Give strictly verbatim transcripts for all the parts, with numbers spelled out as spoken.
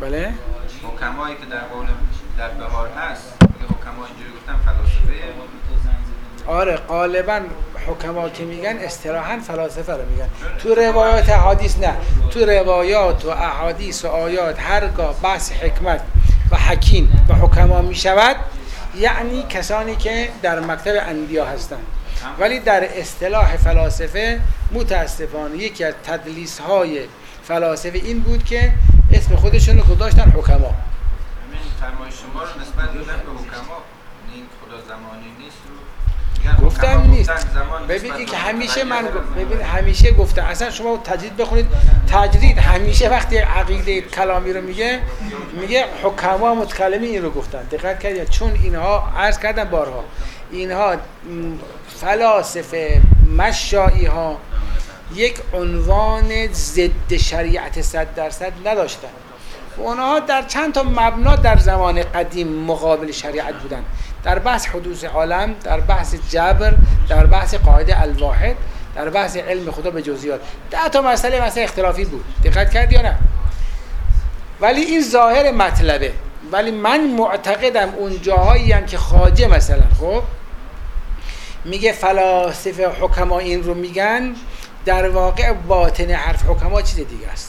بله حکمایی که در قول در بهار هست میگه حکما اینجوری گفتن فلاسفه. آره غالبا حکما که میگن اصطلاحاً فلاسفه رو میگن. تو روایات احادیث نه، تو روایات و احادیث و آیات هرگاه بحث حکمت و حکیم و حکما میشود یعنی کسانی که در مکتب انبیا هستند. ولی در اصطلاح فلاسفه متاسفانه یکی از تدلیس های فلاسفه این بود که اسم خودشون رو گذاشتن حکما. همین فرمای شما رو نسبت دادن به حکما، این خدا زمانی نیست رو گفتم نیست. ببین این که همیشه من ببین همیشه گفته اصلا شما تجدید بخونید، تجدید همیشه وقتی عقیده کلامی رو میگه میگه حکما متکلمین این رو گفتن. دقت کردید؟ چون اینها عرض کردم بارها اینها فلاسفه مشایی ها یک عنوان ضد شریعت صد درصد نداشتن. اونها در چند تا مبنا در زمان قدیم مقابل شریعت بودن، در بحث حدوث عالم، در بحث جبر، در بحث قاعده الواحد، در بحث علم خدا به جزئیات. ده تا مسئله مسئله اختلافی بود. دقت کردی یا نه؟ ولی این ظاهر مطلبه. ولی من معتقدم اون جاهایی هم که خواجه مثلا خب میگه فلاسفه حکما این رو میگن، در واقع باطن حرف حکما چیز دیگه است.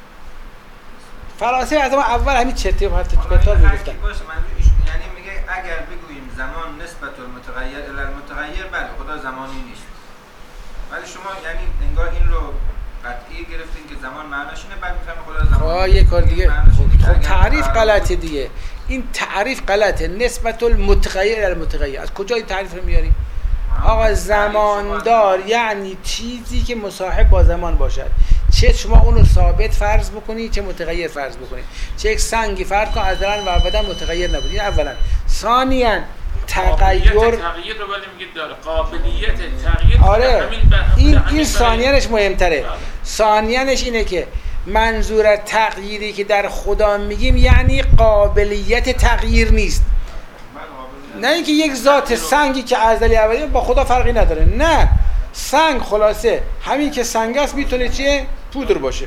فلاسفه از اول همین چرتی و حتی تو کتاب میگفتن. یعنی میگه اگر بگوییم زمان نسبت المتغیر الی المتغیر، بله خدا زمانی نیست. ولی شما یعنی انگار این رو قطعی گرفتین که زمان معناش اینه، بعد میفهمید خدا زمانی. آه یه کار دیگه. خب تعریف غلطه دیگه. این تعریف غلطه. نسبت المتغیر الی المتغیر. از کجا این تعریف رو میاریم؟ آقا زماندار یعنی چیزی که مصاحب با زمان باشد. چه شما اونو ثابت فرض بکنی چه متغیر فرض بکنی. چه یک سنگی فرض کن ازلا و ابدا متغیر نبود. این اولا. ثانیاً تغییر تغییر رو ولی میگه داره قابلیت تغییر. آره این این ثانیانش مهمتره. ثانیانش اینه که منظور تغییری که در خدا میگیم یعنی قابلیت تغییر نیست. نه اینکه یک ذات سنگی که ازلی ابدی با خدا فرقی نداره. نه، سنگ خلاصه همین که سنگ است میتونه چیه؟ پودر باشه،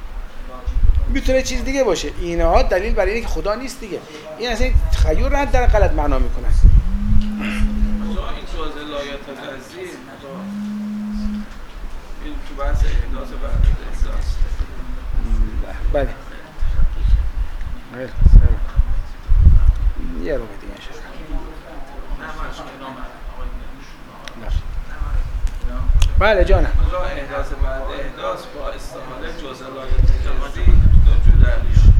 میتونه چیز دیگه باشه. اینها دلیل برای اینه که خدا نیست دیگه. این اصلا تخیل رو در غلط معنا میکنن. این جزء لایات تنزیل این تو بحث احداث و احداث. بله. یه رو دیگه انشاءالله. بله جانم. احداث بعد احداث با استفاده جزء لایات تنزیل جدا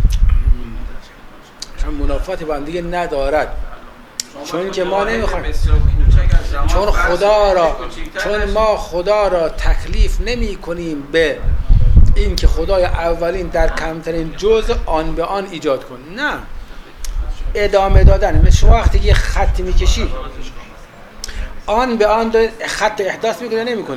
چون منافاتی با هم دیگه ندارد. چون که ما نمیخوایم، چون خدا را چون ما خدا را تکلیف نمی کنیم به این که خدای اولین در کمترین جزء آن به آن ایجاد کن. نه، ادامه دادن. شما وقتی یه خط میکشی آن به آن خط احداث میکنه نمیکنه،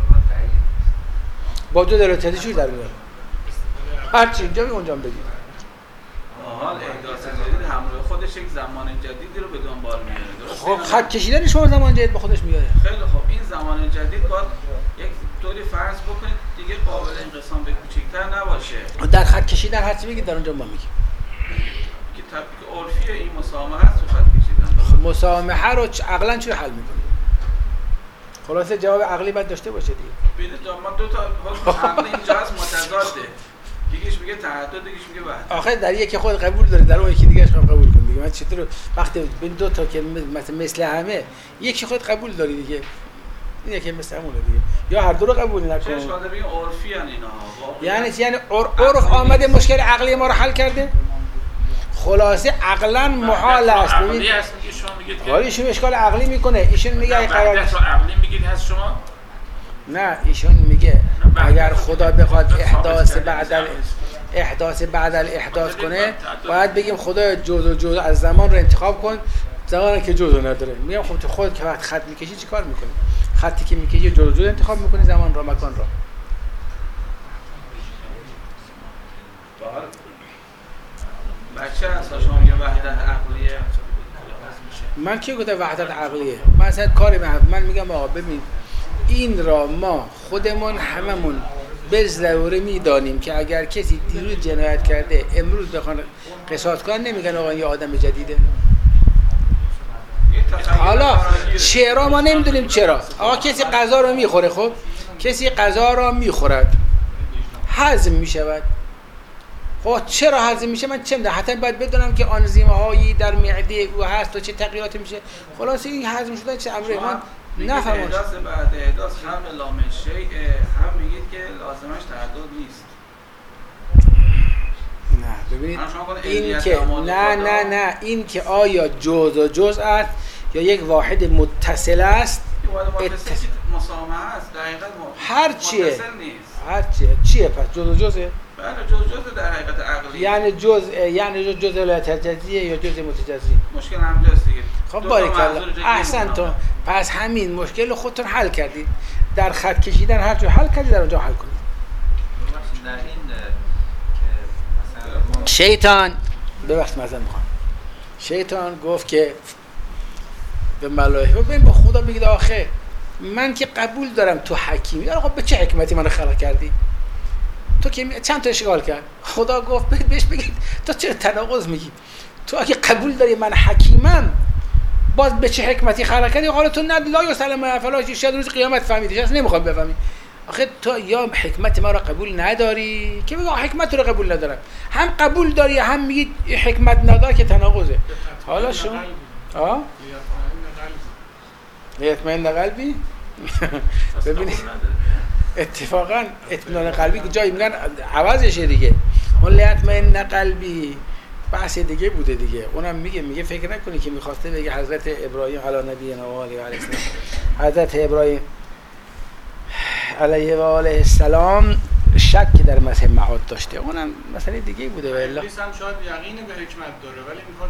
با دو دلالتی چی در میاره؟ هر چی اینجا می اونجا بگید. حال احداث جدید همراه خودش یک زمان جدیدی رو به دنبال میاره. خب خط کشیدن شما زمان جدید به خودش میاره. خیلی خوب، این زمان جدید باید یک طوری فرض بکنید دیگه قابل انقسام به کوچکتر نباشه. در خط کشیدن هر چی بگید در اونجا ما میگیم که طبق عرفی این مسامحه است تو خط کشیدن. خب مسامحه رو عقلاً چه حل میکنه؟ خلاصه جواب عقلی باید داشته باشه دیگه. ببین ما دو تا عقل اینجا هست متضاده. یکیش میگه تعدد، یکیش میگه وحدت. آخه در یکی خود قبول داره، در اون یکی دیگه هم قبول کن دیگه. من چطور وقتی بین دو تا که مثل مثل همه یکی خود قبول داری دیگه، این یکی مثل همونه دیگه، یا هر دو رو قبول نکن. چه اشکال داره؟ عرفی ان اینا. یعنی یعنی عرف آمده مشکل عقلی ما رو حل کرده. خلاصه عقلاً محال است. عقلی است که شما میگید که حالا ایشون اشکال عقلی میکنه. ایشون میگه ای قرار وحدت رو عقلی میگید هست شما؟ نه، ایشون میگه اگر خدا بخواد احداث بعد احداث بعد الاحداث کنه باید بگیم خدا جزء جزء از زمان رو انتخاب کن، زمانی که جزء نداره. میگم خب تو خود که وقت خط میکشی چی کار میکنی؟ خطی که میکشی جزء جزء انتخاب میکنی، زمان را مکان را. بچه اصلا شما میگه وحدت عقلیه. من کی گفتم وحدت عقلیه؟ من اصلا کاری من من میگم آقا ببین این را ما خودمون هممون به ضروره میدانیم که اگر کسی دیروز جنایت کرده امروز بخوان قصاص کنن نمیگن آقا یه آدم جدیده. حالا چرا ما نمیدونیم چرا. آقا کسی غذا رو میخوره، خب کسی غذا رو میخورد هضم میشود، خب چرا هضم میشه من چه میدونم؟ حتما باید بدونم که آنزیم هایی در معده او هست و چه تغییراتی میشه. خلاص این هضم شدن چه امری من نفهمم. احداث بعد احداث هم لامل شیء هم میگید که لازمش تعدد نیست. نه ببینید این که نه نه نه این که آیا جزء و جزء است یا یک واحد متصل است. متصل مسامحه است در حقیقت هر چیه متصل نیست. هر چیه چیه پس جزء و جزءه؟ بله جزء جزء در حقیقت عقلی. یعنی جزء یعنی جزء ولایت الجزئیه یا جزء متجزی؟ مشکل همینجاست دیگه. خب باریکلا احسنتون. پس همین مشکل خودتون حل کردید. در خط کشیدن هر جا حل کردید در اونجا حل کنید. در این که شیطان ببخشید مثلا میخوام شیطان گفت که به ملائکه ببین با خدا بگید آخه من که قبول دارم تو حکیمی، آقا به چه حکمتی منو خلق کردی؟ تو که چند تا اشغال کرد. خدا گفت بهش بگید تو چرا تناقض میگی؟ تو اگه قبول داری من حکیمم باز به چه حکمتی خلق کردی؟ حالا تو نه لا یسلم فلاش شاید روز قیامت فهمیدی، اصلا نمیخوام بفهمی. آخه تو یا حکمت ما رو قبول نداری که بگو حکمت رو قبول ندارم، هم قبول داری هم میگی حکمت ندار که تناقضه. حالا شما ها اطمینان قلبی ببینید اتفاقا اطمینان قلبی که جایی میگن عوضشه دیگه. اون اطمینان قلبی بحث دیگه بوده دیگه. اونم میگه میگه فکر نکنی که میخواسته بگه حضرت ابراهیم علی نبینا و آله علیه السلام، حضرت ابراهیم علیه و آله السلام شک در مسح معاد داشته. اونم مسئله دیگه بوده. والله ابلیس هم شاید یقین به حکمت داره ولی میخواد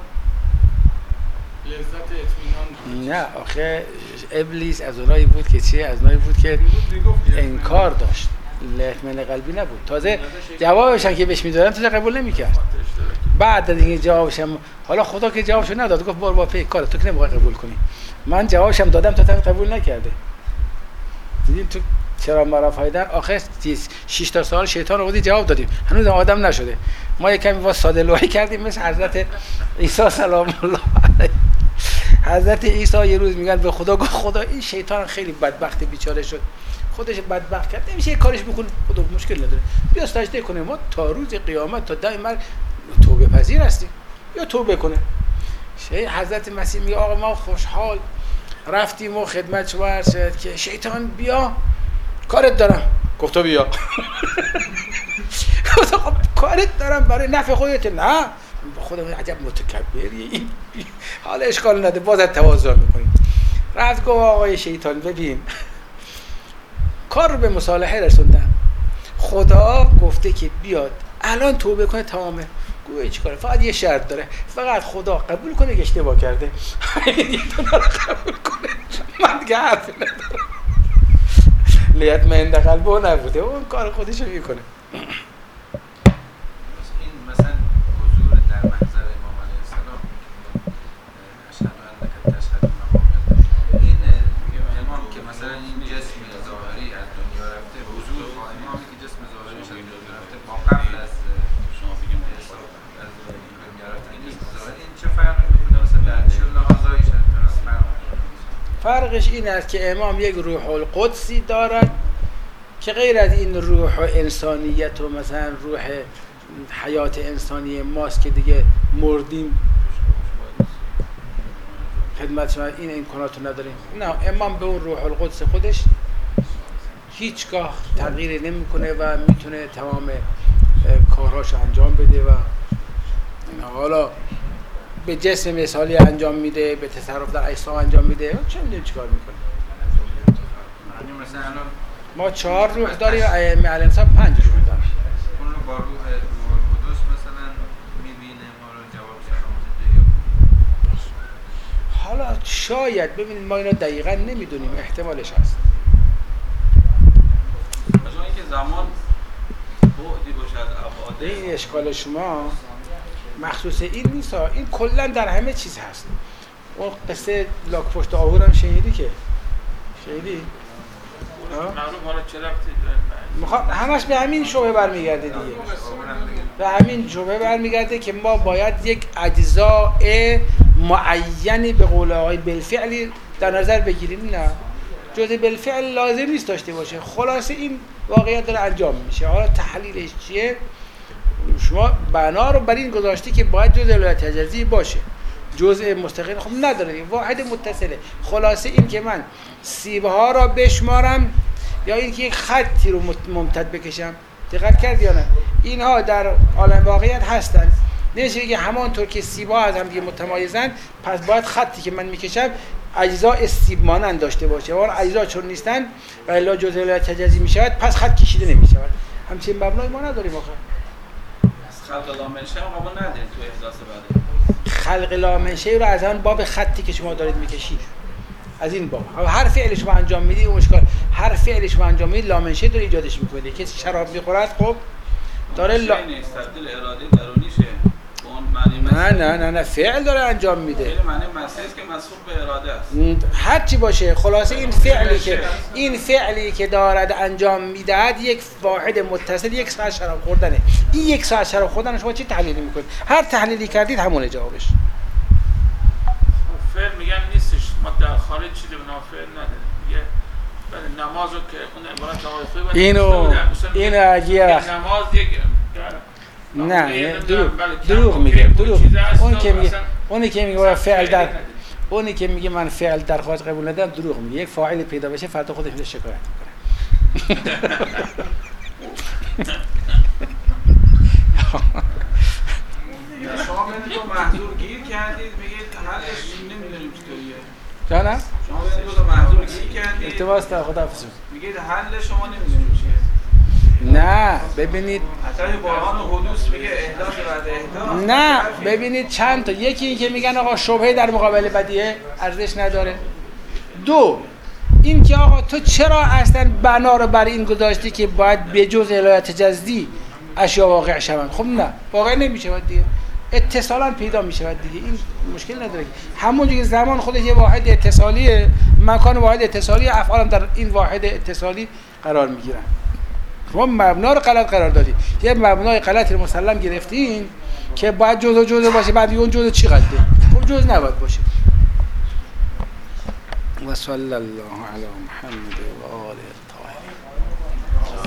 لذت اطمینان. نه آخه ابلیس از اونایی بود که چیه؟ از اونایی بود که انکار داشت، اطمینان قلبی نبود. تازه جوابشن که بهش میدادن تازه قبول نمیکرد. بعد از اینکه جوابشم حالا خدا که جوابشو نداد گفت بار با پی کار تو که نمیخوای قبول کنی. من جوابشم دادم تو تا قبول نکرده. دیدین تو چرا مرا فایدن؟ آخه شش تا سال شیطان رو بودی جواب دادیم هنوز آدم نشده. ما یک کمی با ساده لوحی کردیم مثل حضرت عیسی سلام الله علیه. حضرت عیسی یه روز میگن به خدا گفت خدا این شیطان خیلی بدبخت بیچاره شد، خودش بدبخت کرد، نمیشه یه کارش بکنه. خدا مشکل نداره بیا سجده کنه ما تا روز قیامت تا دم مرگ توبه پذیر هستیم یا توبه کنه. شیخ حضرت مسیح میگه آقا ما خوشحال رفتیم و خدمت شما عرض شد که شیطان بیا کارت دارم. گفت تو بیا. گفت خب کارت دارم برای نفع خودت. نه خودم عجب متکبری، حالا اشکال نده بازت تواضع میکنیم. رفت گفت آقای شیطان ببین کار رو به مصالحه رسوندم، خدا گفته که بیاد الان توبه کنه تمامه. گویا چی کاره؟ فقط یه شرط داره، فقط خدا قبول کنه که اشتباه کرده. یه دونه رو قبول کنه من دیگه حرفی ندارم. لیطمئن قلبه نبوده اون کار خودشو میکنه. این مثلا حضور در محضر امام علیه السلام اشهد انک تشهد این امام که مثلا این جسم ظاهری از دنیا رفته، حضور امامی که جسم ظاهریش از دنیا رفته ما قبل از شما بگیم از دنیا رفته این چه فرقی میکنه مثلا در چه لحاظایش فرقش این است که امام یک روح القدسی دارد که غیر از این روح انسانیت و مثلا روح حیات انسانی ماست که دیگه مردیم خدمت شما این امکاناتو نداریم. نه امام به اون روح القدس خودش هیچگاه تغییری نمیکنه و میتونه تمام کارهاشو انجام بده و حالا به جسم مثالی انجام میده، به تصرف در اجسام انجام میده، چه میدونی چیکار میکنه. یعنی مثلا الان ما چهار روح داریم، ائمه علیهم السلام پنج روح دارن. اون رو با روح روح القدس مثلا میبینه ما رو جواب سلامت ده. حالا شاید ببینید ما اینا دقیقاً نمیدونیم، احتمالش هست. مثلا اینکه زمان بعدی باشد ابعاد این اشکال شما مخصوص این نیست، این کلا در همه چیز هست. اون قصه لاک پشت آهور هم شنیدی که شنیدی؟ معلوم حالا چه رفتی میخوام همش به همین شبهه برمیگرده دیگه، به همین شبهه برمیگرده که ما باید یک اجزاء معینی به قول آقای بالفعلی در نظر بگیریم. نه، جزء بالفعل لازم نیست داشته باشه. خلاصه این واقعیت داره انجام میشه. حالا تحلیلش چیه؟ شما بنا رو بر این گذاشتی که باید جزء ولایت اجازی باشه، جزء مستقل خب نداره، واحد متصله. خلاصه این که من سیبه ها را بشمارم یا این که یک خطی رو ممتد بکشم، دقت کرد یا نه؟ اینها در عالم واقعیت هستن. نمیشه که همانطور که سیب‌ها از هم دیگه متمایزن پس باید خطی که من میکشم اجزاء سیب مانند داشته باشه. اون اجزا چون نیستن و الا جزء ولایت اجازی میشود پس خط کشیده نمیشود. همچین مبنای ما نداریم آخه. خلق لامنشه هم قبول نداریم تو احداث بعد. خلق لامنشه رو از آن باب خطی که شما دارید میکشید، از این باب هر فعلی شما انجام میدید اون اشکال، هر فعلی شما انجام میدید لامنشه داره ایجادش میکنه. کسی شراب میخورد خب داره لا... نیست تبدیل اراده درونیشه. نه نه نه نه فعل داره انجام میده. فعل معنی مسئله است که مسئول به اراده است. هر چی باشه خلاصه این فعلی که این فعلی که دارد انجام میدهد یک واحد متصل یک ساعت شراب خوردنه. این یک ساعت شراب خوردن شما چی تحلیلی میکنید؟ هر تحلیلی کردید همونه جوابش. فعل میگن نیستش، ما در خارج چیزی به نام فعل نداریم. میگه بله نمازو که اون عبارت آقای خوبی اینو اینو اگه نماز یک نه دروغ دروغ میگه دروغ اون که میگه اونی که میگه فعل در اونی که میگه من فعل در خارج قبول ندارم دروغ میگه. یک فاعل پیدا بشه فردا خودش میشه شکایت میکنه. شما ببینید تو محظور گیر کردید میگید حلش نمیدونیم چطوریه. جانا شما ببینید تو محظور گیر کردید التماس تا خداحافظ میگید حل شما نمیدونیم چیه. نه ببینید حتی برهان حدوث میگه احداث بعد احداث. نه ببینید چند تا، یکی این که میگن آقا شبهه در مقابل بدیهه ارزش نداره. دو این که آقا تو چرا اصلا بنا رو بر این گذاشتی که باید به جز ولایت جزدی اشیا واقع شوند؟ خب نه واقع نمیشود دیگه، اتصالا پیدا میشود دیگه. این مشکل نداره. همونجوری که زمان خودش یه واحد اتصالیه، مکان واحد اتصالی، افعالم در این واحد اتصالی قرار میگیرن. شما مبنا رو غلط قرار دادید، یه مبنای غلط مسلم گرفتین که باید جزء جزء باشه، بعد اون جزء چی قده؟ اون جزء نباید باشه. و صلی الله علی محمد و آله